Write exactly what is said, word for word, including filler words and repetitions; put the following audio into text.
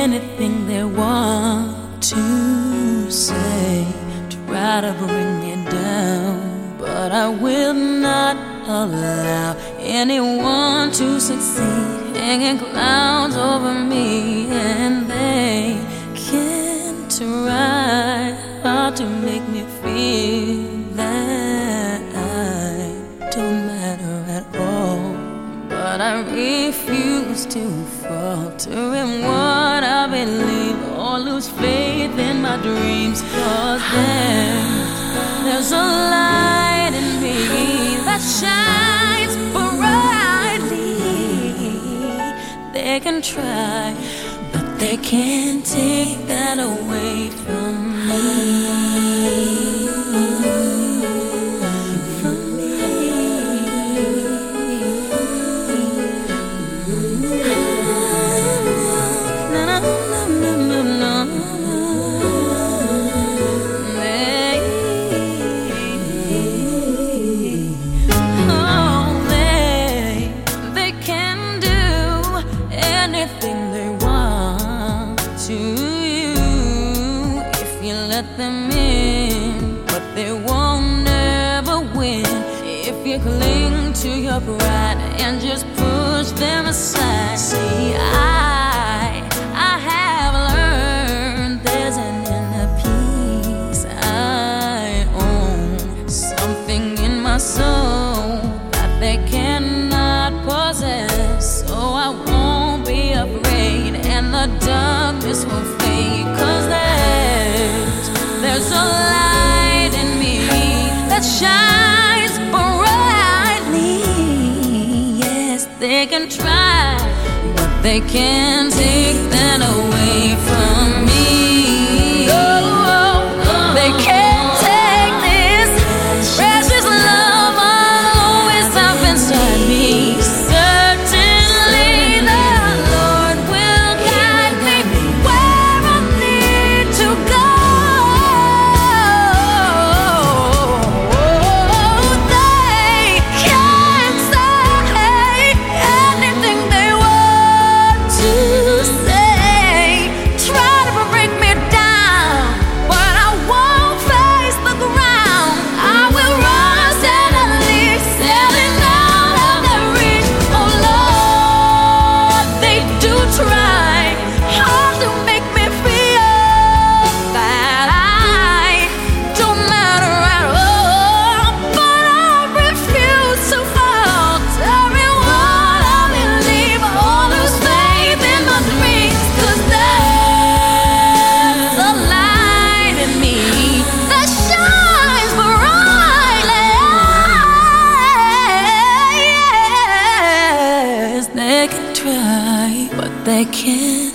anything they want to say, try to bring me down, but I will not allow anyone to succeed, hanging clouds over me, and they can try hard to make me feel that I don't matter at all. But I refuse to falter in what I believe or lose faith in my dreams, 'cause there's, there's a light in me that shines brightly. They can try, but they can't take that away from me. Anything they want to you if you let them in, but they won't ever win if you cling to your pride and just push them aside. See, I I have learned there's an inner peace I own, something in my soul that they cannot possess, so I won't be afraid and the darkness will fade, 'cause there's, there's a light in me that shines brightly. Yes, they can try, but they can't take that away from me. Oh, they can't take this precious love I'll always have inside me. They can try, but they can't